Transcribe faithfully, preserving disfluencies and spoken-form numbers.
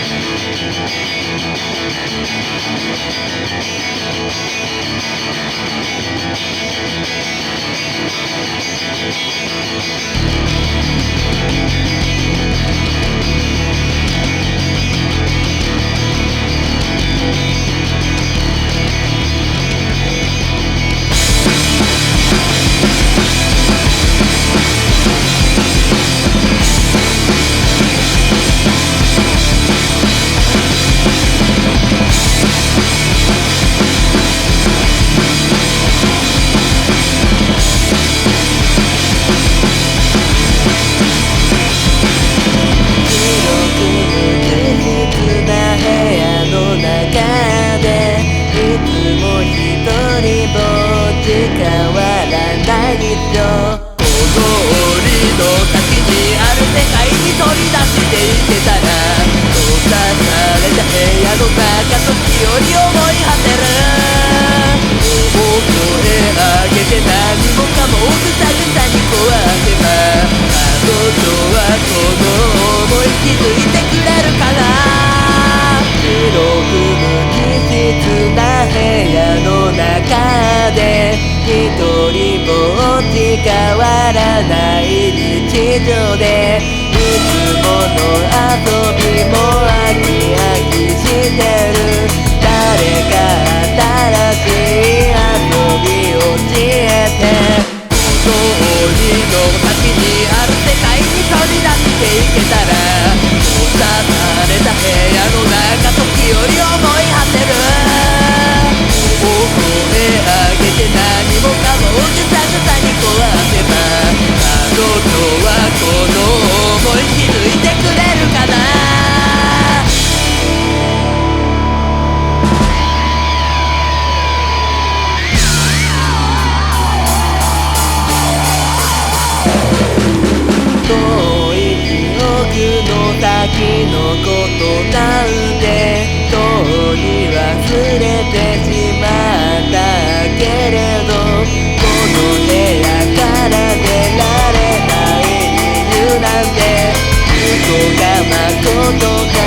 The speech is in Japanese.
変わらない日常でいつもの遊びも飽き飽きしてる誰か新しい遊び教えて通りの先にある世界に飛び出していけたら閉ざされた部屋の中時より思い果てる大声上げて何もかもぐさぐさに壊せば彼女はこの想い気づいてくれるかな遠い記憶の先のことなんてとうに忘れてしまったけれどこの部屋から出られない理由なんて嘘がまことか